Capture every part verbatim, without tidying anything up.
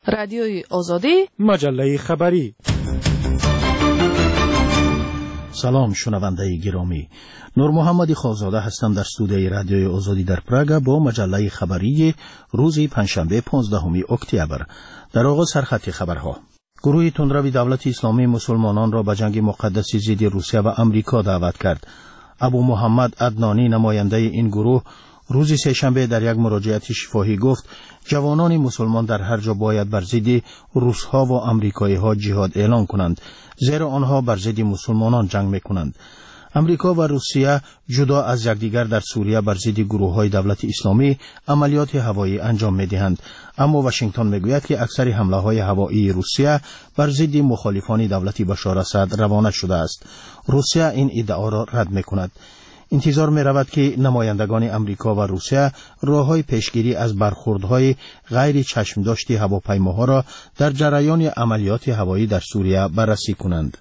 رادیوی آزادی، مجله خبری. سلام شنونده گرامی، نور محمدی خالزاده هستم در استودیوی رادیوی آزادی در پراگ با مجله خبری روز پنجشنبه پانزدهم اکتبر. در آغاز سرخط خبرها. گروه تندروی دولت اسلامی مسلمانان را به جنگ مقدس ضد روسیه و امریکا دعوت کرد. ابو محمد عدنانی نماینده این گروه روز سه‌شنبه در یک مراجعه شفاهی گفت جوانان مسلمان در هر جا باید بر ضد روس‌ها و آمریکایی‌ها جهاد اعلان کنند، زیرا آنها بر ضد مسلمانان جنگ می‌کنند. امریکا و روسیه جدا از یکدیگر در سوریه بر ضد گروه‌های دولت اسلامی عملیات هوایی انجام می‌دهند، اما واشنگتن می‌گوید که اکثر حمله‌های هوایی روسیه بر ضد مخالفان دولت بشار اسد روانه شده است. روسیه این ادعا را رد می‌کند. انتظار می رود که نمایندگان امریکا و روسیه راه‌های پیشگیری از برخوردهای غیر چشمداشتی هواپیماها را در جریان عملیات هوایی در سوریه بررسی کنند.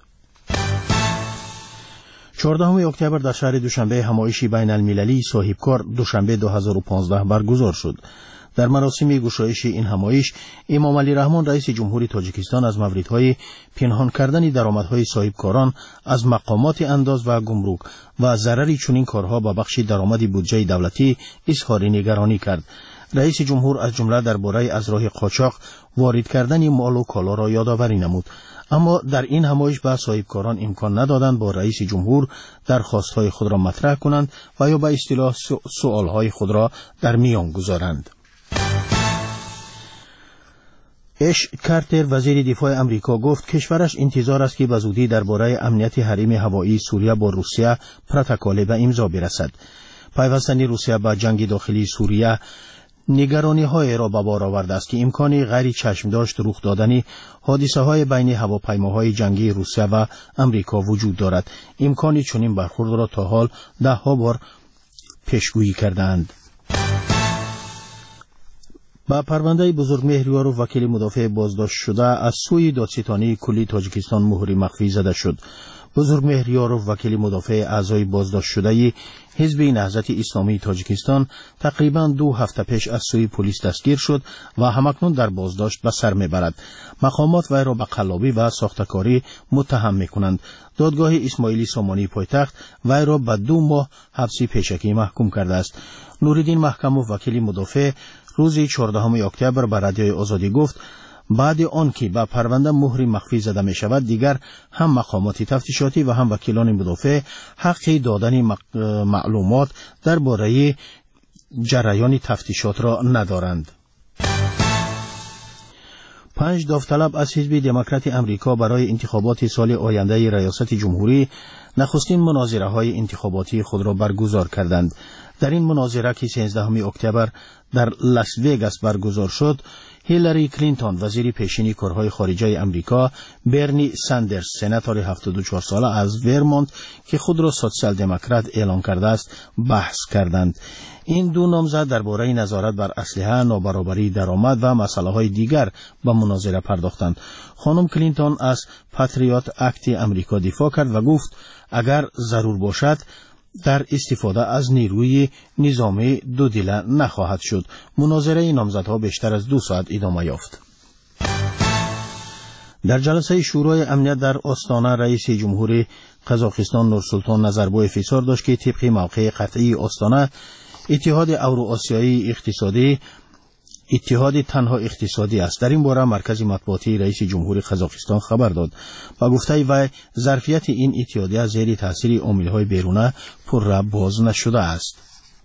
چهاردهم اکتبر در شهر دوشنبه همایشی بین المللی صاحبکار دوشنبه دو هزار و پانزده برگزار شد. در مراسم گشایش این همایش امام علی رحمان رئیس جمهوری تاجیکستان از موردهای پنهان کردن درآمدهای صاحبکاران از مقامات انداز و گمرک و ضرری چنین کارها به بخش درآمد بودجه دولتی اظهار نگرانی کرد. رئیس جمهور از جمله درباره از راه قاچاق وارد کردن مال و کالا را یادآوری نمود، اما در این همایش به صاحبکاران امکان ندادند با رئیس جمهور درخواستهای خود را مطرح کنند و یا به اصطلاح سؤالهای خود را در میان گذارند. اش کارتر وزیر دفاع امریکا گفت کشورش انتظار است که به زودی درباره امنیت حریم هوایی سوریه با روسیه پروتکل به امضا برسد. پیوستن روسیه به جنگ داخلی سوریه نگرانی های را به بار آورده است که امکان غیر چشم داشت رخ دادن حادثه های بین هواپیماهای جنگی روسیه و امریکا وجود دارد. امکان چنین برخورد را تا حال ده ها بار پیشگویی کردند. با پرونده بزرگ مهریارو وکیل مدافع بازداشت شده از سوی دادستانی کلی تاجیکستان مهر مخفی زده شد. بزرگ مهریارو وکیل مدافع اعضای بازداشت شده حزب نهضت اسلامی تاجیکستان تقریباً دو هفته پیش از سوی پلیس دستگیر شد و همکنون در بازداشت به سر میبرد. مقامات وی را به قلابی و ساختکاری متهم میکنند. دادگاه اسماعیلی سامانی پایتخت وی را به دو ماه حبس پیشکی محکوم کرده است. نوردین محکم و وکیل مدافع روز چهاردهم اکتبر به رادیوی آزادی گفت بعد آن که به پرونده مهر مخفی زده می شود دیگر هم مقامات تفتیشاتی و هم وکیلان مدافع حق دادن معلومات درباره جریان تفتیشات را ندارند. پنج داوطلب از حزب دموکرات امریکا برای انتخابات سال آینده ریاست جمهوری نخستین مناظره های انتخاباتی خود را برگزار کردند. در این مناظره که سیزدهم اکتبر در لاس وگاس برگزار شد، هیلاری کلینتون وزیر پیشین کارهای خارجه امریکا، برنی ساندرز سناتور هفتاد و چهار ساله از ورمونت که خود را سوسیال دموکرات اعلان کرده است بحث کردند. این دو نامزد درباره نظارت بر اسلحه، نابرابری درآمد و مسائل دیگر به مناظره پرداختند. خانم کلینتون از پاتریوت اکت امریکا دفاع کرد و گفت اگر ضرور باشد در استفاده از نیروی نظامی دو دله نخواهد شد. مناظره نامزدها بیشتر از دو ساعت ادامه یافت. در جلسه شورای امنیت در آستانه رئیس جمهوری قزاقستان نورسولطان نظربایف اظهار داشت که طبق موقع قطعی آستانه اتحاد اوراسیایی اقتصادی اتحاد تنها اقتصادی است. در این باره مرکز مطبوعاتی رئیس جمهوری قزاقستان خبر داد و گفته وی ظرفیت این اتحادیه زیر تاثیر عامل‌های بیرونه پر باز نشده است.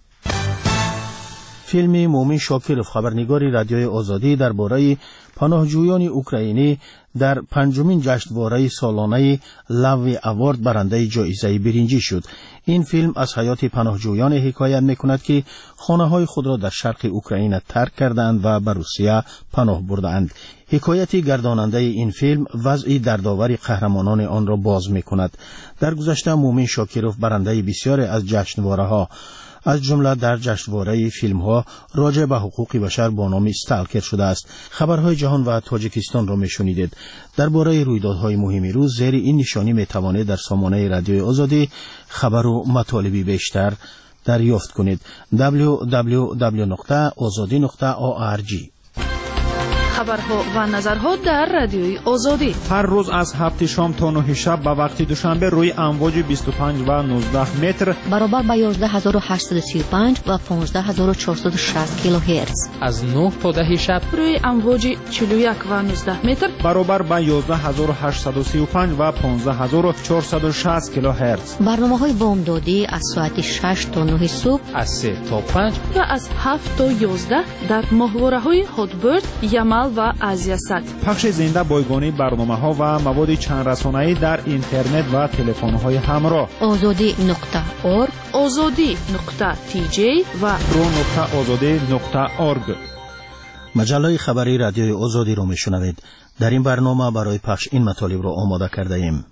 فیلم مومین شاکرف خبرنگار رادیوی آزادی درباره پناهجویان اوکراینی در پنجمین جشنواره سالانه لاوی اوارد برنده جایزه برنجی شد. این فیلم از حیات پناهجویان حکایت می‌کند که خانه‌های خود را در شرق اوکراین ترک کردند و به روسیه پناه بردند. حکایت گرداننده این فیلم وضع دردآور قهرمانان آن را باز می‌کند. در گذشته مومین شاکرف برنده بسیاری از جشنواره‌ها از جمله در جشنواره فیلم‌ها راجع به حقوق بشر با نام استالکر شده است. خبرهای جهان و تاجیکستان را می‌شنیدید. درباره رویدادهای مهم روز زیر این نشانی می‌توانید در سامانه رادیوی آزادی خبر و مطالبی بیشتر دریافت کنید. دبلیو دبلیو دبلیو دات آزادی دات او آر جی خبرها و نظرها در رادیوی آزادی. هر روز از هفت شام تا نه شب به وقت دوشنبه روی امواج بیست و پنج و نوزده متر برابر با یازده هزار و هشتصد و سی و پنج و پانزده هزار و چهارصد و شصت کیلوهرتز. از نه تا ده شب روی امواج چهل و یک و نوزده متر برابر با یازده هزار و هشتصد و سی و پنج و پانزده هزار و چهارصد و شصت کیلوهرتز. برنامه‌های بامدادی از ساعت شش تا نه صبح، از سه تا پنج و از هفت تا یازده در ماهواره‌های هاتبرد، یمل و آزیاسات. پخش زنده بایگانی برنامه‌ها و مواد چند رسانه‌ای در اینترنت و تلفن‌های همراه. آزادی نقطه اورگ، آزادی نقطه تی جی و رو نقطه آزادی نقطه اورگ. مجله خبری رادیوی آزادی رو میشنوید. در این برنامه برای پخش این مطالب را آماده کرده ایم.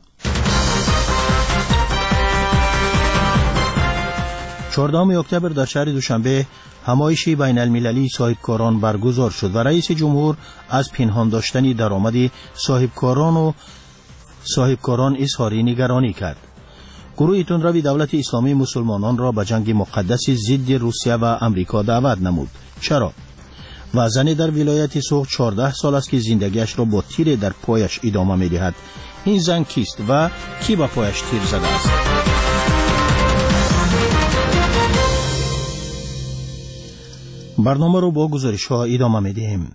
چهاردهم اکتبر در شهر دوشنبه همایشی بین المللی صاحبکاران برگزار شد و رئیس جمهور از پنهان داشتن درآمد صاحبکاران و صاحبکاران اظهار نگرانی کرد. گروه تندروی دولت اسلامی مسلمانان را به جنگ مقدس ضد روسیه و امریکا دعوت نمود. چرا؟ و زنی در ولایت سوخت چهارده سال است که زندگیش را با تیر در پایش ادامه می‌دهد. این زن کیست و کی به پایش تیر زده است؟ برنامه رو با گزارش ها ادامه میدیم.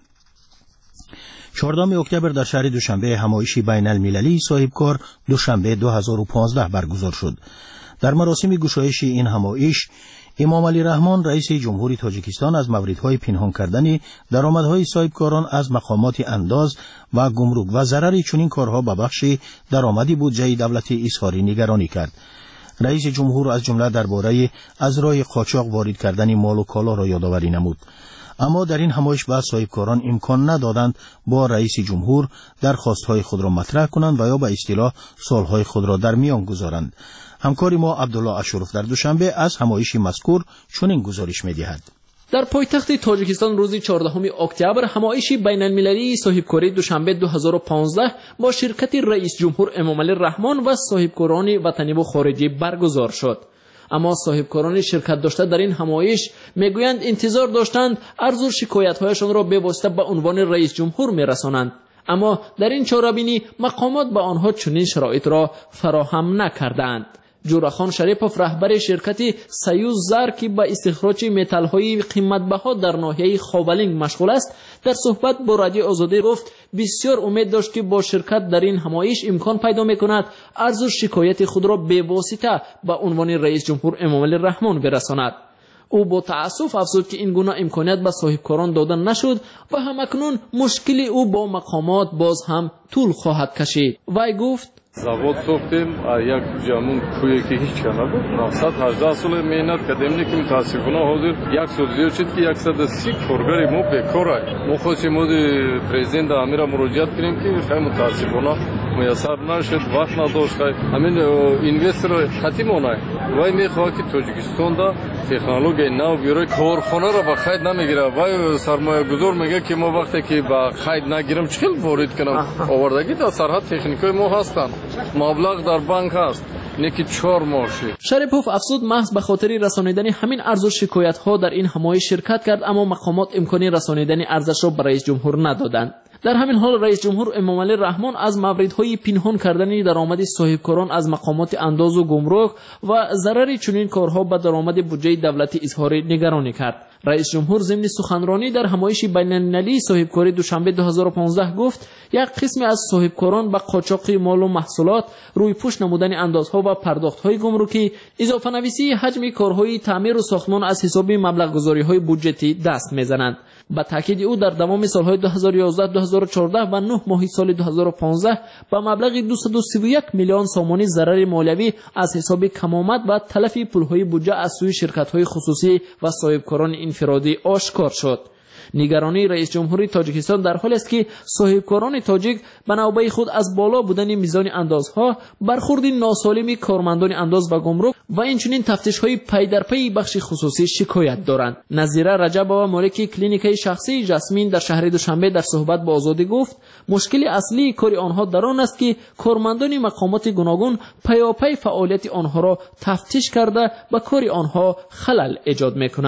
چهاردهم اکتبر در شهر دوشنبه همایشی بین المللی صاحبکار دوشنبه دو هزار و پانزده برگزار شد. در مراسم گشایش این همایش امام علی رحمان رئیس جمهوری تاجیکستان از موردهای پنهان کردن درآمدهای صاحبکاران از مقامات انداز و گمرک و ضرر چنین کارها به بخش درآمدی بودجه دولت اظهار نگرانی کرد. رئیس جمهور از جمله درباره از راه قاچاق وارد کردن مال و کالا را یادآوری نمود. اما در این همایش به صاحبکاران امکان ندادند با رئیس جمهور درخواست‌های خود را مطرح کنند و یا به اصطلاح سوال‌های خود را در میان گذارند. همکار ما عبدالله اشرف در دوشنبه از همایش مذکور چنین گزارش می‌دهد. در پایتخت تاجیکستان روز چهاردهم اکتبر همایشی بین المللی صاحبکاری دوشنبه دو هزار و پانزده با شرکت رئیس جمهور امام علی رحمان و صاحبکاران وطنی و خارجی برگزار شد. اما صاحبکاران شرکت داشته در این همایش میگویند انتظار داشتند عرض و شکایت‌هایشان را به واسطه به عنوان رئیس جمهور میرسانند، اما در این چاره‌بینی مقامات به آنها چنین شرایط را فراهم نکردند. جورخان شریپوف رهبر شرکت سیوز زر که به استخراج متال‌های قیمت‌بها در ناحیه خاولینگ مشغول است در صحبت با رادیو آزادی گفت بسیار امید داشت که با شرکت در این همایش امکان پیدا می‌کند عرض و شکایت خود را به واسطه به عنوان رئیس جمهور امام علی رحمان برساند. او با تأسف افزود که این گونه امکانیت به صاحبکاران داده نشد و همکنون مشکل او با مقامات باز هم طول خواهد کشید. وی گفت завод сохтем як ҷамун кӯе ки ҳеҷ ка набуд сад و هجده сола меҳнат кардем лекин мутаассифона ҳозир як сол зиёд шуд ки сад و سی коргари мо бекора. мо хостем ози президент амира муроҷиат кунем ки хай мутаассифона муяссар нашуд, вақт надошт, ҳамин инвестор хатим онай. вай мехоҳад ки тоҷикистонда технологияи нав биёрад, корхонаро ба хайд намегирад. вай сармоягузор мегӯяд ки мо вақте ки ба хайд нагирам чӣ хел ворид кунам? овардаги дар сарҳад техникаи мо ҳастанд. مبلغ در بانک هست نکی چهار ماهی. شریپوف افزود محض به خاطر رسانیدن همین عرض و شکایت ها در این همایش شرکت کرد، اما مقامات امکانی رسانیدن عرضش را به رئیس جمهور ندادند. در همین حال رئیس جمهور امام علی رحمان از موردهای پنهان کردن درآمد صاحبکاران از مقامات انداز و گمرک و ضرر چنین کارها به درآمد بودجه دولت اظهار نگرانی کرد. رئیس جمهور ضمن سخنرانی در همایش بین المللی صاحبکاری دوشنبه دو هزار و پانزده گفت یک قسم از صاحبکاران به قاچاق مال و محصولات، روی پوش نمودن اندازها و پرداخت‌های گمرکی، اضافه نویسی حجم کارهای تعمیر و ساختمان از حساب مبلغ گذاری‌های بودجتی دست می‌زنند. با تاکید او در تمام سال‌های دو هزار و یازده دو هزار و چهارده و نه ماه سال دو هزار و پانزده با مبلغ دویست و سی و یک میلیون سامانی ضرر مالیوی از حساب کمامت و تلف پول‌های بودجه از سوی شرکت‌های خصوصی و صاحبکاران انفرادی آشکار شد. نگرانی رئیس جمهوری تاجیکستان در حالی است که صاحبکاران تاجیک به نوبه خود از بالا بودن میزان اندازها، برخورد ناسالم کارمندان انداز و گمرک و اینچنین تفتیش‌های پی در پی بخش خصوصی شکایت دارند. نظیره رجب‌آوا مالک کلینیکای شخصی جاسمین در شهر دوشنبه در صحبت با آزادی گفت مشکل اصلی کار آنها در آن است که کارمندان مقامات گوناگون پیاپی فعالیت آنها را تفتیش کرده و کار آنها خلل ایجاد می‌کنند.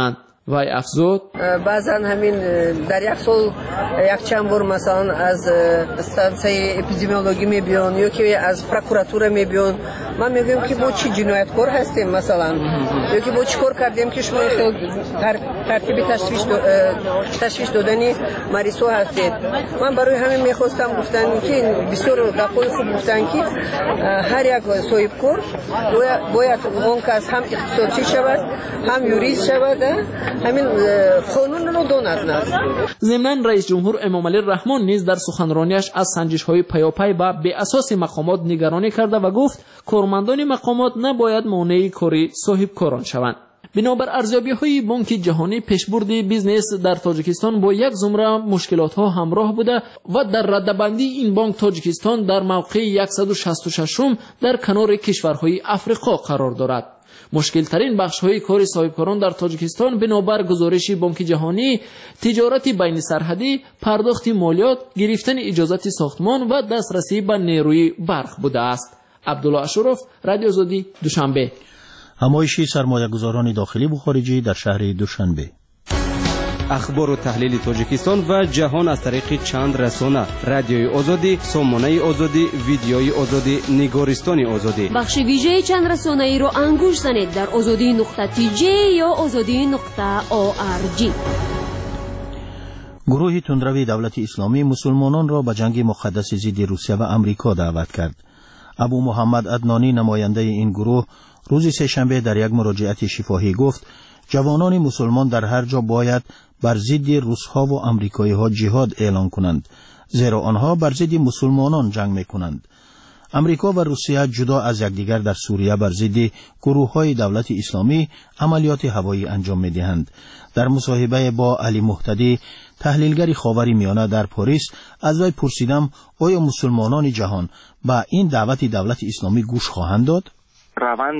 وای افزود بعضا همین در یک سال یک چند بار مثلا از استانسیه اپیدمیولوژی میبیان یا که از پروکراتور میبیان. من میگم که ما چی جنایتکار هستیم مثلا یا که ما چیکار کردیم که شما ترتیب تشویش تشویش دادنی مریض ها هستید. من برای همین میخواستم گفتن که بسیار دفعه خوب گفتن که هر یک صاحب کار باید اون کس هم اقتصادی شود هم یوریست شود، همین قانون رو داند. ضمن رئیس جمهور امامعلی رحمان نیز در سخنرانیش از سنجش‌های پیاپی و به اساس مقامات نگرانی کرده و گفت کارمندان مقامات نباید مانع کاری صاحب کاران شوند. بنابر ارزیابی‌های بانک جهانی پیشبرد بیزنس در تاجیکستان با یک زمره مشکلات‌ها همراه بوده و در رده‌بندی این بانک تاجیکستان در موقع صد و شصت و شش در کنار کشورهای افریقا قرار دارد. مشکل ترین بخش های کار صاحبکاران در تاجیکستان بنابر گزارش بانک جهانی تجارت بین سرحدی، پرداخت مالیات، گرفتن اجازت ساختمان و دسترسی به نیروی برق بوده است. عبدالله اشرف، رادیو آزادی، دوشنبه. همایش سرمایه‌گذاران داخلی و خارجی در شهر دوشنبه. اخبار و تحلیل تاجیکستان و جهان از طریق چند رسانه: رادیوی آزادی، سامانه آزادی، ویدیوی آزادی، نگارستان آزادی. بخش ویژه چند رسانه ای رو انگوش زنید در آزادی نقطه تی جی یا آزادی نقطه او آر جی. گروه تندروی دولت اسلامی مسلمانان را به جنگ مقدس ضد روسیه و امریکا دعوت کرد. ابو محمد عدنانی نماینده این گروه روز سه‌شنبه در یک مراجعت شفاهی گفت جوانان مسلمان در هر جا باید بر ضد روس‌ها و آمریکایی‌ها جهاد اعلان کنند، زیرا آنها بر ضد مسلمانان جنگ می‌کنند. امریکا و روسیه جدا از یکدیگر در سوریه بر ضد گروه‌های دولت اسلامی عملیات هوایی انجام می‌دهند. در مصاحبه با علی مهتدی، تحلیلگر خاور میانه در پاریس، از وی پرسیدم آیا مسلمانان جهان با این دعوت دولت اسلامی گوش خواهند داد؟ روند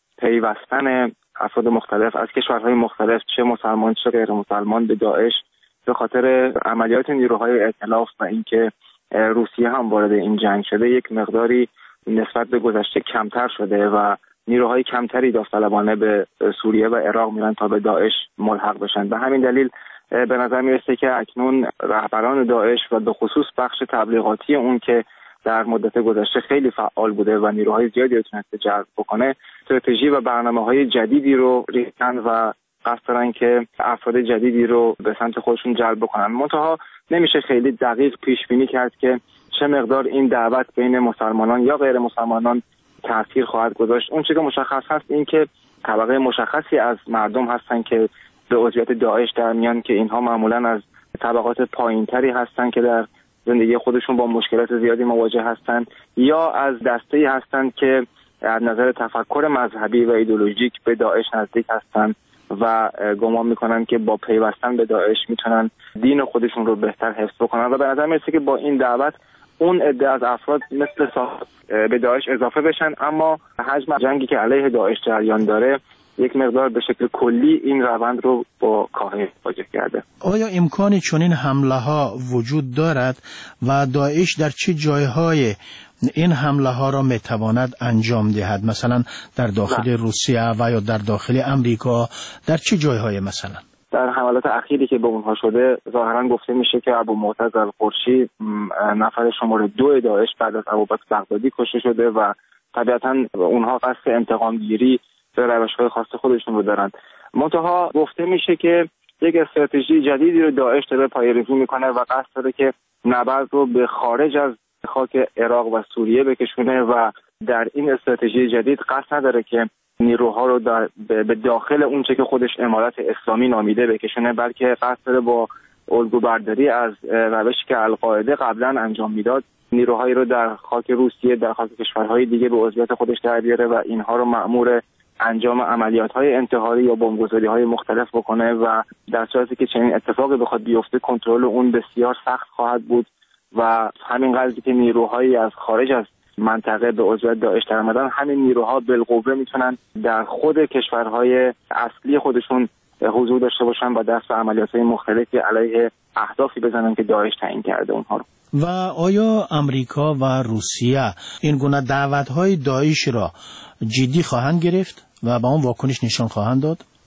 پیوستن افراد مختلف از کشورهای مختلف، چه مسلمان چه غیر مسلمان، به داعش به خاطر عملیات نیروهای ائتلاف و اینکه روسیه هم وارد این جنگ شده یک مقداری نسبت به گذشته کمتر شده و نیروهای کمتری داوطلبانه به سوریه و عراق میرن تا به داعش ملحق بشن. به همین دلیل به نظر میرسه که اکنون رهبران داعش و به خصوص بخش تبلیغاتی اون که در مدت گذشته خیلی فعال بوده و نیروهای زیادی رو تونسته جذب بکنه، استراتژی و برنامه‌های جدیدی رو ریختن و قصد دارن که افراد جدیدی رو به سمت خودشون جلب بکنن. منتها نمیشه خیلی دقیق پیش بینی کرد که چه مقدار این دعوت بین مسلمانان یا غیر مسلمانان تأثیر خواهد گذاشت. اون چیزی که مشخص هست این که طبقه مشخصی از مردم هستن که به عضویت داعش در میان، که اینها معمولاً از طبقات پایینتری هستن که در زندگی خودشون با مشکلات زیادی مواجه هستند، یا از دسته‌ای هستند که از نظر تفکر مذهبی و ایدئولوژیک به داعش نزدیک هستند و گمان میکنن که با پیوستن به داعش میتونن دین خودشون رو بهتر حفظ بکنن. و به نظر میرسه که با این دعوت اون عده از افراد مثل صاحب به داعش اضافه بشن، اما حجم جنگی که علیه داعش جریان داره یک مقدار به شکل کلی این روند رو با کاهش واجه کرده. آیا امکانی چنین حمله ها وجود دارد و داعش در چه جایهای این حمله ها را میتواند انجام دهد؟ مثلا در داخل نه. روسیه و یا در داخل امریکا، در چه جایهای مثلا؟ در حملات اخیری که به اونها شده ظاهرا گفته میشه که ابو معتز القرشی نفر شماره دو داعش بعد از ابوبکر بغدادی کشته شده و طبیعتا اونها قصد انتقام گیری به روش‌های خاص خودشون رو دارن. منتها گفته میشه که یک استراتژی جدیدی رو داعش داره پایه‌ریزی میکنه و قصد داره که نبرد رو به خارج از خاک عراق و سوریه بکشونه و در این استراتژی جدید قصد نداره که نیروها رو در به داخل اونچه که خودش امارت اسلامی نامیده بکشونه، بلکه قصد داره با الگوبرداری از روشی که القاعده قبلا انجام میداد نیروهایی رو در خاک روسیه، در خاک کشورهای دیگه به عضویت خودش در بیاره و اینها رو مأمور انجام عملیات‌های انتحاری یا بمبگذاری‌های مختلف بکنه و در صورتی که چنین اتفاقی بخواد بیفته کنترل اون بسیار سخت خواهد بود و همین قضیه که نیروهایی از خارج از منطقه به عضویت داعش در آمدن، همین نیروها بالقوه میتونن در خود کشورهای اصلی خودشون حضور داشته باشن و دست به عملیات‌های مختلفی علیه اهدافی بزنن که داعش تعیین کرده اونها رو. و آیا امریکا و روسیه این گونه دعوت‌های داعش را جدی خواهند گرفت و با اون واکنش نشان خواهند داد؟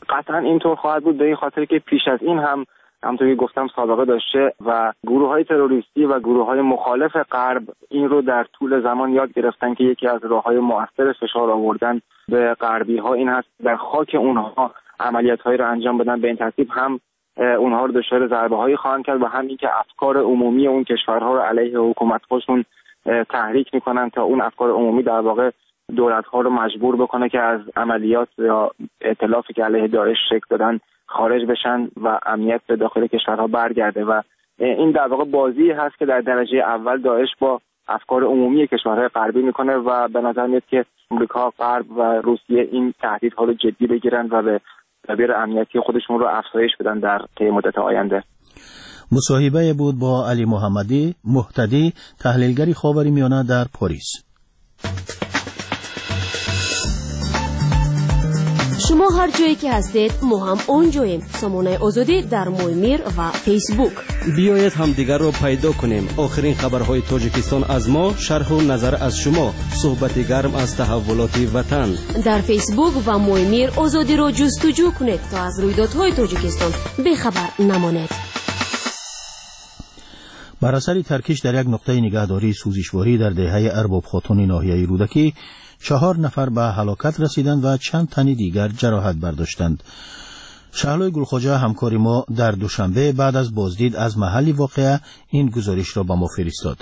قطعا اینطور خواهد بود، به این خاطر که پیش از این هم همونطور که گفتم سابقه داشته و گروه‌های تروریستی و گروه‌های مخالف غرب این رو در طول زمان یاد گرفتن که یکی از راه‌های مؤثر فشار آوردن به غربی‌ها این هست در خاک اونها عملیات‌هایی رو انجام بدن. به این ترتیب هم اونها رو دچار ضربه‌هایی خواهند کرد و هم اینکه افکار عمومی اون کشورها رو علیه حکومت خودشون تحریک می‌کنن تا اون افکار عمومی در واقع دولت‌ها رو مجبور بکنه که از عملیات یا ائتلافی که علیه داعش شکل دادن خارج بشن و امنیت به داخل کشورها برگرده و این در واقع بازی هست که در درجه اول داعش با افکار عمومی کشورهای غربی میکنه و به نظر میاد که آمریکا، غرب و روسیه این تهدیدها رو جدی بگیرن و به تدبیر امنیتی خودشون رو افزایش بدن در طی مدت آینده. مصاحبه بود با علی محمدی مهتدی، تحلیلگری خاورمیانه در پاریس. شما هر جایی که هستید ما هم اونجاییم. سامانه آزادی در مویمیر و فیسبوک. بیایید همدیگر رو پیدا کنیم. آخرین خبرهای تاجیکستان از ما، شرح و نظر از شما، صحبت گرم از تحولات وطن. در فیسبوک و مویمیر آزادی رو جستجو کنید تا از رویدادهای تاجیکستان بخبر نمانید. بر اثر ترکیش در یک نقطه نگهداری سوزشواری در دهه ارباب خاتون ناحیه رودکی چهار نفر به هلاکت رسیدند و چند تن دیگر جراحت برداشتند. شهلای گلخوجه همکار ما در دوشنبه بعد از بازدید از محل واقعه این گزارش را به ما فرستاد.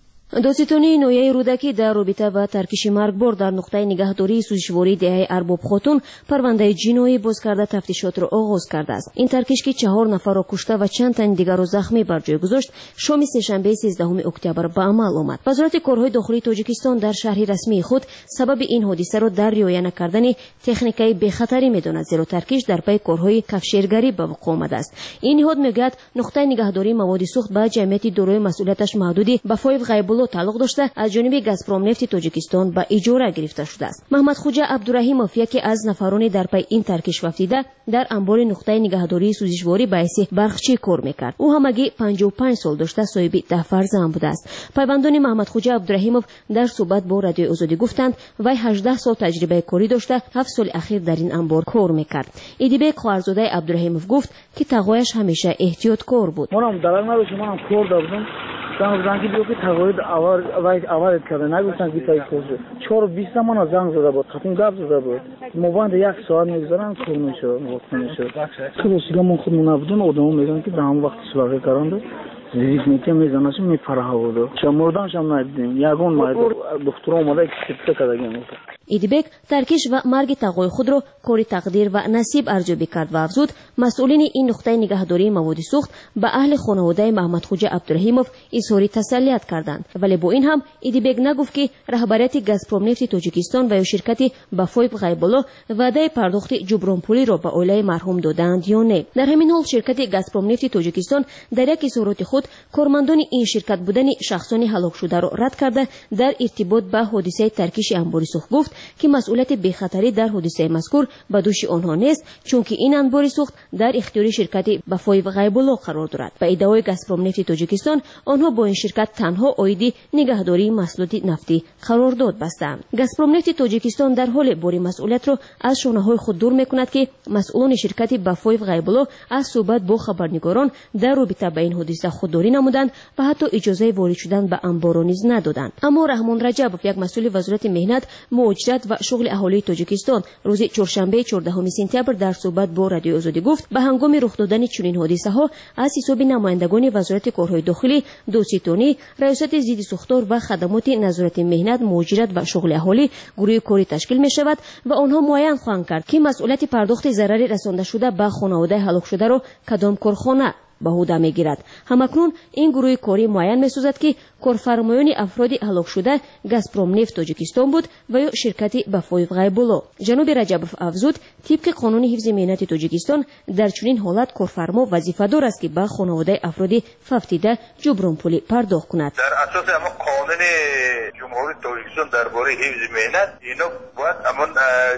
داستانی نویای رودکی در رابطه و ترکیش مرگبار در نقطه نگهداری سوزشواری دهه ارباب خاتون پرونده جنایی باز کرده تفتیشات را آغاز کرده است. این ترکیش که چهار نفر را کشته و چند تن دیگر را زخمی بر جای گذاشت شام سه‌شنبه سیزدهم اکتبر به عمل آمد. وزارت کارهای داخلی تاجیکستان در شرح رسمی خود سبب این حادثه را در رعایت نکردن تکنیکای بخطری می‌داند، زیرا ترکیش در پی کارهای کفشیرگری به وقوع آمده است. این نهاد میگوید نقطه نگهداری مواد سوخت به جمعیت دارای مسئولیتش محدودی به فایو غیب‌الله تعلق داشته از جانب گازپروم نفت تاجیکستان به اجاره گرفته شده است. محمد خوجه عبدالرحیموف یکی از نفران در پی این ترکیش وفتیده در انبار نقطه نگهداری سوزشواری به حیث برقچی کار میکرد. او همگی پنجاه و پنج سال داشته، صاحب ده فرزند بوده است. پیوندان محمد خوجه عبدالرحیموف در صحبت با رادیو آزادی گفتند وی هجده سال تجربه کاری داشته، هفت سال اخیر در این انبار کار میکرد. ایدیبه خواهرزاده عبدالرحیموف گفت که تقویش همیشه احتیاطکار بود. منم درک نداشتم، منم کار داشتم. زنگ زنگ که بیو که تقاید آور وای آورد کرده نگفتن که تای کوز چهار بیست من زنگ زده بود، خاطر گپ زده بود. موبایل یک ساعت میگذارن کار میشه، وقت میشه. تو سیگار خود نبودن آدمو میگن که به هم وقت سواگه کردند. زیریک میته میزنه میپره بود. چمردانش هم ندیدیم. یگون ماید دکتر اومده که چه کردگی ایدیبک ترکیش و مرگ تقوی خود را کاری تقدیر و نصیب ارزیابی کرد و افزود مسئولین این نقطه نگهداری مواد سوخت به اهل خانواده محمد خوجه عبدالرحیموف اظهار تسلیت کردند، ولی با این هم ایدیبک نگفت که رهبریت گازپروم نفت تاجیکستان و یا شرکت بفایب غیب‌الله وعده پرداخت جبران پولی را به عائله مرحوم دادند یا نه. در همین حال شرکت گازپروم نفت تاجیکستان در یک اظهارات خود کارمندان این شرکت بودن شخصان هلاک شده را رد کرده در ارتباط با حادثه ترکیش انبار سوخت گفت که مسئولیت بی‌خطری در حادثه مذکور به دوش آنها نیست، چون که این انبار سوخت در اختیار شرکت بفایب غیب‌الله قرار دارد. به ادعای گازپروم نفت تاجیکستان آنها با این شرکت تنها عاید نگهداری محصولات نفتی قرارداد بستند. گازپروم نفت تاجیکستان در حال باری مسئولیت را از شانه‌های خود دور می‌کند که مسئولان شرکت بفایب غیب‌الله از صحبت با خبرنگاران در رابطه با این حادثه خودداری نمودند و حتی اجازه وارد شدن به انبار نیز ندادند. اما رحمان رجبوف یک مسئول وزارت مهنت، مهاجرت و شغل اهالی تاجیکستان روز چهارشنبه چهاردهم سپتامبر در صحبت با رادیو آزادی گفت به هنگام رخ دادن چنین حادثه‌ها از حساب نمایندگان وزارت کارهای داخلی، دوسیتونی، ریاست ضد سوختار و خدمات نظارت مهنت، مهاجرت و شغل اهالی گروه کاری تشکیل می شود و آنها معین خواهند کرد که مسئولیت پرداخت ضرر رسانده شده به خانواده هلاک شده را کدام کارخانه به عهده میگیرد. همکنون این گروه کاری معین می‌سازد که کارفرمایان افراد هلاک شده گازپروم نفت تاجیکستان بود و یا شرکت بفایب غیب‌الله. جناب رجبوف افزود طبق قانون حفظ مهنت تاجیکستان در چنین حالت کارفرما وظیفه‌دار است که به خانواده افراد ففتیده جبران پولی پرداخت کند. در اساس هم قانون جمهوری تاجیکستان درباره حفظ مهنت اینا باید همون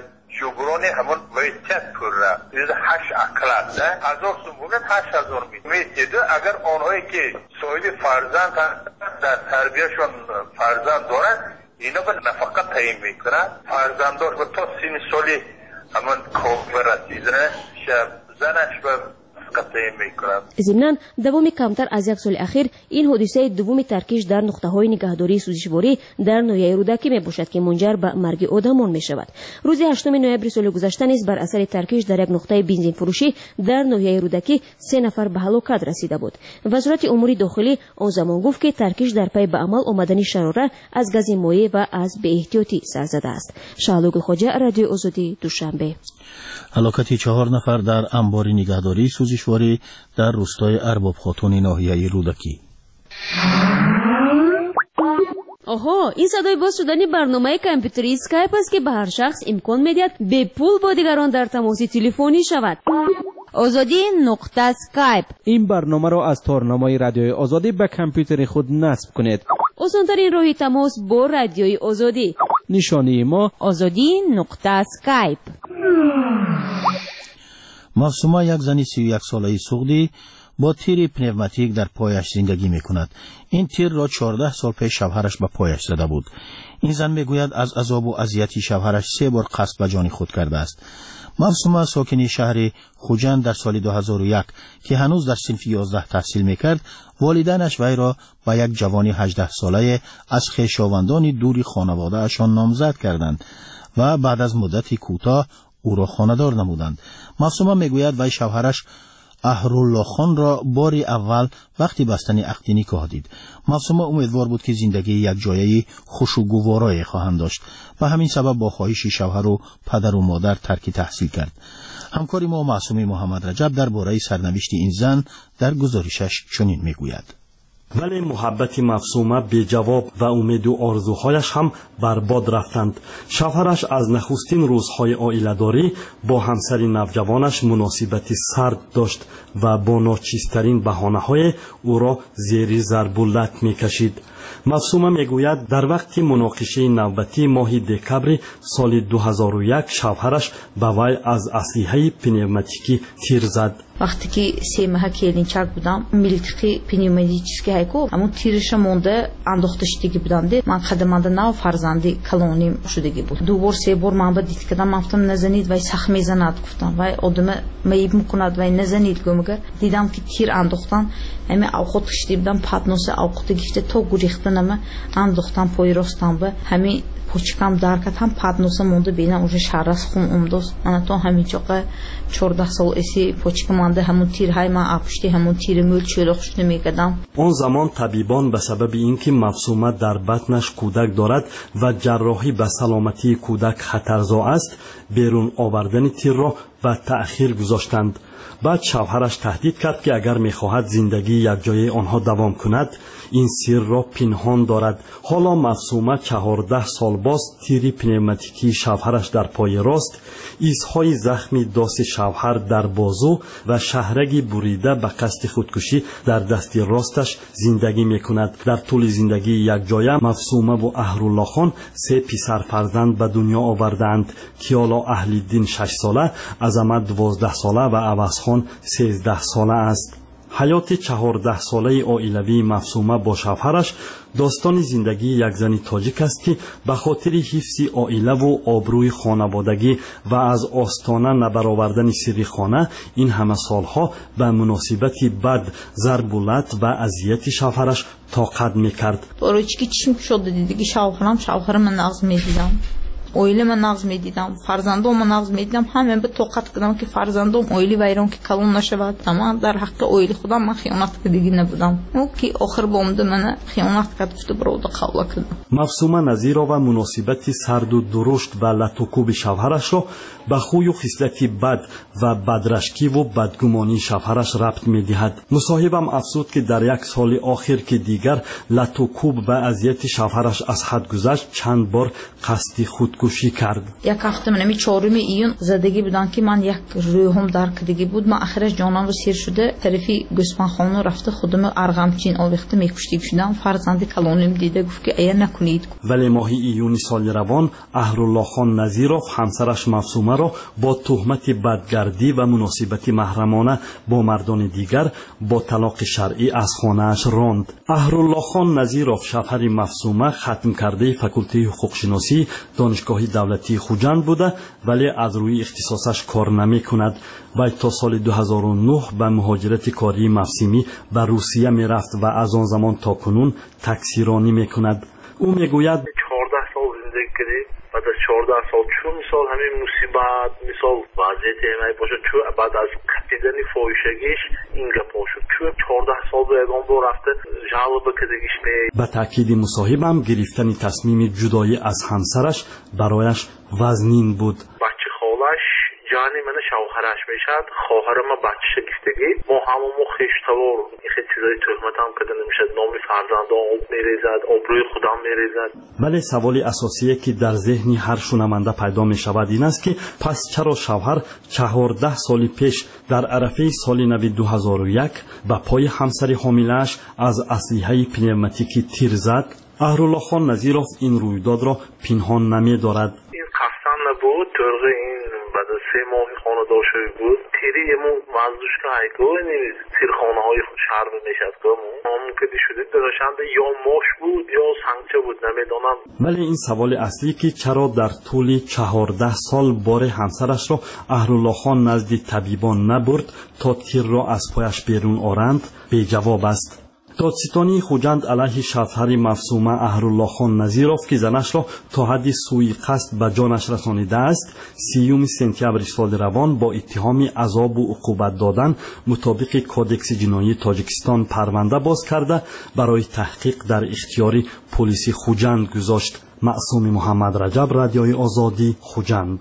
جبران همون باید چک کرده از هشت اکلت نه هزار سنبولت هشت هزار میتید اگر آنهایی که صاحب فرزند در تربیهشون فرزند دارن اینا به نفقه تعیین میکنن فرزنداش و تا سین سالی همون کامل رسیدن زنش و ضمناً دوام کمتر از یک سال اخیر این حادثه دوم ترکیش در نقطه‌های نگهداری سوزشواری در ناحیه رودکی میباشد که منجر به مرگ آدمان میشود. روز هشتم نوامبر سال گذشته نیز بر اثر ترکیش در یک نقطه بنزین فروشی در ناحیه رودکی سه نفر به هلاکت رسیده بود. وزارت امور داخلی آن زمان گفت که ترکیش در پی به عمل آمدن شراره از گاز مایع و از بی‌احتیاطی سر زده است. شعلو خواجه، رادیو آزادی، دوشنبه. هلاکت چهار نفر در انبار نگهداری سوزشواری در روستای ارباب خاتون ناحیه رودکی. آها، این صدای باز شدن برنامه کامپیوتری اسکایپ است که به هر شخص امکان میدهد به پول با دیگران در تماس تلفنی شود. آزادی نقطه اسکایپ. این برنامه را از تارنمای رادیوی آزادی به کامپیوتر خود نصب کنید. آسان‌ترین راه تماس با رادیوی آزادی. نشانی ما آزادی نقطه اسکایپ. معصومه یک زنی سی و یک ساله سعودی با تیر پنوماتیک در پایش زندگی می کند. این تیر را چهارده سال پیش شوهرش به پایش زده بود. این زن می گوید از عذاب و اذیت شوهرش سه بار قصد به جان خود کرده است. معصومه ساکن شهر خوجند در سال دو هزار و یک که هنوز در صنف یازده تحصیل می کرد، والدینش وی را به یک جوانی هجده ساله از خویشاوندان دوری خانواده اشان نامزد کردند و بعد از مدتی کوتاه او را خانه‌دار نمودند. معصومه میگوید وی شوهرش احرالله خان را باری اول وقتی بستن عقد نکاح دید. معصومه امیدوار بود که زندگی یک جایه خوش و گوارای خواهند داشت و همین سبب با خواهش شوهر و پدر و مادر ترک تحصیل کرد. همکاری ما معصومه محمد رجب درباره سرنوشت این زن در گزارشش چنین میگوید. ولی محبت معصومه بی جواب و امید و آرزوهایش هم برباد رفتند. شوهرش از نخستین روزهای عائله‌داری با همسر نوجوانش مناسبتی سرد داشت و با ناچیزترین بهانه‌های او را زیر ضرب اللت می‌کشید. معصومه میگوید در وقت مناقشه نوبتی ماه دکبر سال دو هزار و یک شوهرش به وی از اسلحه پنوماتیکی تیر زد. وقتی که سه ماه کلینچک بودم میلتیقی پنوماتیکی هایکو همون تیرش مونده انداخته شدگی بودم. من خدمانده نو فرزندی کلونیم شدگی بود. دو بار سه بار من با دید کردم گفتم نزنید وی سخت میزند گفتم وی آدم میب میکند وی نزنید گمگر دیدم که تیر انداختن امی اوقات کشیده بودم پدنوس اوقات گفته تو گریختنم انداختم پای راستم به همین پوچکم درکت هم پدنوس مونده بینم اونجا شرس خون امدوز من تو همین جاقه چهارده سال اسی پوچک مانده همون تیرهای من اپشتی همون تیر مول چلوخش نمیکردم. اون زمان طبیبان به سبب اینکه معصومه در بطنش کودک دارد و جراحی به سلامتی کودک خطرزا است بیرون آوردن تیر را به تأخیر گذاشتند. بعد شوهرش تهدید کرد که اگر میخواهد زندگی یک جای آنها دوام کند این سر را پنهان دارد. حالا معصومه چهارده سال باز تیری پنوماتیکی شوهرش در پای راست، ایزهای زخمی دست شوهر در بازو و شهرگی بریده به قصد خودکشی در دست راستش زندگی میکند. در طول زندگی یک جایه معصومه و احرالله خان سه پسر فرزند به دنیا آوردند. کیالا اهلیدین شش ساله، عظمت دوازده ساله و عوض خان سیزده ساله است. حیات چهارده ساله عائلوی معصومه با شوهرش داستان زندگی یک زن تاجیک است که به خاطر حفظ عائله و آبروی خانوادگی و از آستانه نبرآوردن سر خانه این همه سالها به مناسبت بد ضرب و لط و اذیت شوهرش طاقت میکرد. برای چی چیم شده دیدی شوهرم شوهرم ناز میدیدم اویلم ناز میدیدم فرزندم ناز میدیدم همه به طاقت کردم که فرزندم اویلی ویران که کلون نشود. تمام در حق اویلی خودم من خیانت کردگی نبودم. او که آخر بامده من خیانت کرد گفته برو قبول کردم. معصومه نظیرا و مناسبت سرد و درشت و لطوکوب شوهرش را به خوی و خصلت بد و بدرشکی و بدگمانی شوهرش ربط میدهد. مصاحبم افزود که در یک سال آخر که دیگر لطوکوب و اذیت شوهرش از حد گذشت چند بار قصد خودکشی کرد. یک هفته من می چهارم ایون زدگی بودن که من یک روحم درک کردگی بود. من آخرش جانم رو سیر شده طرفی گوسفند خانه رفته خودم ارغمچین آویخته میکشتی شدم. فرزند کلونیم دیده گفت که ایا نکنید. ولی ماه ایون سال روان احرالله خان نظیروف همسرش معصومه را با تهمت بدگردی و مناسبت محرمانه با مردان دیگر با طلاق شرعی از خانه‌اش راند. احرالله خان نظیروف شوهر معصومه ختم کرده فکلته حقوق شناسی دانشگاه دانشگاه دولتی خوجند بوده ولی از روی اختصاصش کار نمی کند. و تا سال دو هزار و نه به مهاجرت کاری موسمی به روسیه می رفت و از آن زمان تا کنون تکثیرانی می کند. او می گوید چهارده سال زندگی کردیم بعد از چهارده سال چون مثال همین مصیبت مثال وضعیت همه باشه چون بعد از کپیدن فاحشگیش این گپا شد چون چهارده سال به یگان با رفته جلب کردگیش می به تاکید مصاحبم گرفتن تصمیم جدایی از همسرش برایش وزنین بود. بچه خالش جانی من شوهرش میشد خواهر ما بچه گفتگی ما همون ما خیشتوار این خیلی چیزای تهمت هم کده نمیشد نام فرزند آب میریزد آبروی خودم میریزد. ولی سوالی اساسیه که در ذهنی هر شنونده پیدا میشود این است که پس چرا شوهر چهارده سال پیش در عرفه سال نو دو هزار و یک به پای همسر حامله‌اش از اسلحه پنوماتیکی تیر زد؟ اهرالله خان نظیرов این رویداد را پنهان نمی‌دارد. این قصدن نبود طرق این بعد از سه ماهی خانه داشته بود تیری امون مزدوش که هایگاه نیز تیر خانه های شهر میشد که همون که شده درشنده یا ماش بود یا سنگچه بود نمیدانم. ولی این سوال اصلی که چرا در طول چهارده سال بار همسرش را اهرالله خان نزد طبیبان نبرد تا تیر را از پایش بیرون آرند بی جواب است. دادستانی خوجند علیه شوهر مفصومه اهرالله خان نظیرov که زنش را تا حد سوءقصد به جانش رسانیده است سیوم سپتامبر سال روان با اتهام عذاب و عقوبت دادن مطابق کودکس جنایی تاجیکستان پرونده باز کرده برای تحقیق در اختیار پلیس خوجند گذاشت. معصوم محمد رجب، رادیوی آزادی، خوجند.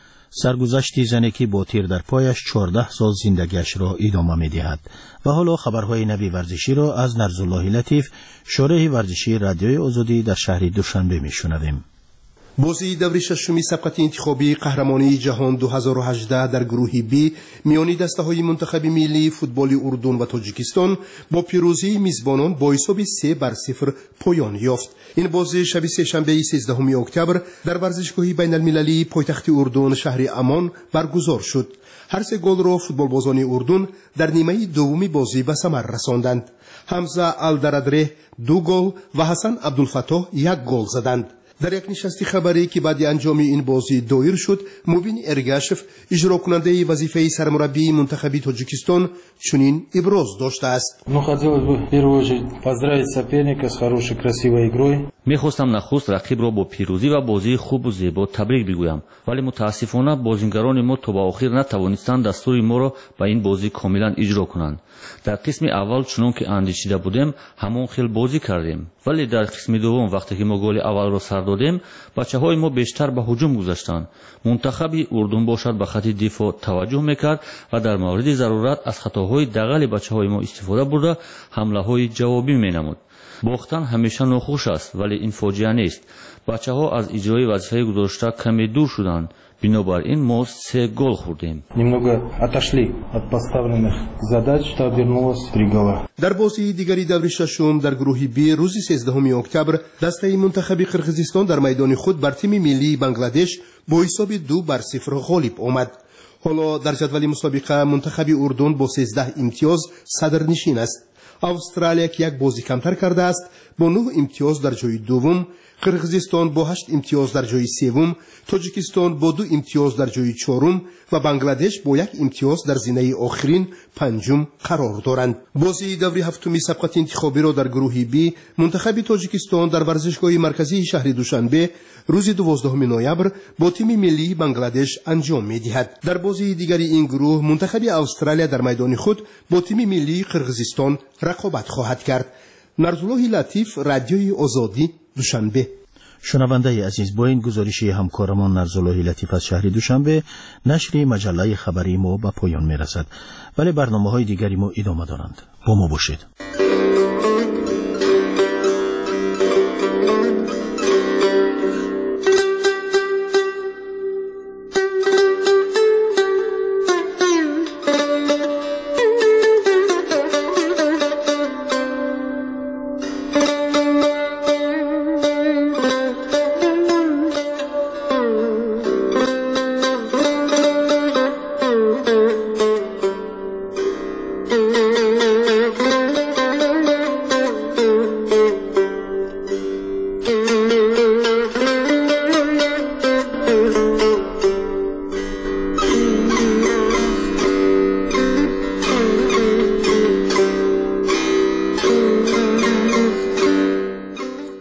سرگذشتی زنی که با تیر در پایش چهارده سال زندگیش را ادامه می دهد. و حالا خبرهای نوی ورزشی را از نرزالله لطیف، شارح ورزشی رادیوی آزادی در شهر دوشنبه می شنویم. بازی دور ششمی سبقت انتخابی قهرمانی جهان دو هزار و هجده در گروه بی میانی دسته‌های منتخب ملی فوتبال اردن و تاجیکستان با پیروزی میزبانان با حساب سه بر صفر پایان یافت. این بازی شب سه‌شنبه سیزدهم اکتبر در ورزشگاه بین المللی پایتخت اردن شهر امان برگزار شد. هر سه گل را فوتبالبازان اردن در نیمه دومی بازی به ثمر رساندند. حمزه الدردره دو گل و حسن عبدالفتاح یک گل زدند. در یک نشست خبری که بعد انجام این بازی دایر شد، مبین ارگاشف اجرا کننده وظیفه سرمربی منتخب تاجیکستان چنین ابراز داشته است. Ну хотелось бы в первую очередь поздравить соперника с хорошей красивой игрой. می‌خواستم نخست رقیب را با پیروزی و بازی خوب و زیبا تبریک بگویم، ولی متاسفانه بازیگران ما تا به آخر نتوانستند دستور ما را به این بازی کاملا اجرا کنند. در قسم اول چون که اندیشیده بودیم همون خیل بازی کردیم، ولی در قسم دوم وقتی که ما گل اول را سر دادیم بچه‌های ما بیشتر به هجوم گذاشتند. منتخب اردن باشد به خط دفاع توجه میکرد و در مورد ضرورت از خطاهای دغل بچه‌های ما استفاده برده حمله‌های جوابی مینمود. باختن همیشه ناخوش است ولی این فاجعه نیست. بچه‌ها از اجرای وظیفه گذاشته کمی دور شدند. بنابراین ما سه گل خوردیم. Немного отошли от поставленных задач, что обернулось три гола. در بازی دیگری دور ششم در گروه بی روز سیزدهم اکتبر دسته منتخب قرقیزستان در میدان خود بر تیم ملی بنگلادش با حساب دو بر صفر غالب آمد. حالا در جدول مسابقه منتخب اردن با سیزده امتیاز صدرنشین است. استرالیا که یک بازی کمتر کرده است با نه امتیاز در جای دوم، قرقیزستان با هشت امتیاز در جای سوم، تاجیکستان با دو امتیاز در جای چهارم و بنگلادش با یک امتیاز در زینه آخرین پنجم قرار دارند. بازی دور هفتمی سبقت انتخابی را در گروه بی منتخب تاجیکستان در ورزشگاه مرکزی شهر دوشنبه روز دوازدهم نوامبر با تیم ملی بنگلادش انجام می‌دهد. در بازی دیگری این گروه منتخب استرالیا در میدان خود با تیم ملی قرقیزستان رقابت خواهد کرد. نرزالله لطیف، رادیوی آزادی، دوشنبه. شنونده عزیز، با این گزارش همکارمان نرزالله لطیف از شهر دوشنبه نشر مجله خبری ما به پایان میرسد، ولی برنامه‌های دیگری ما ادامه دارند. با ما باشید.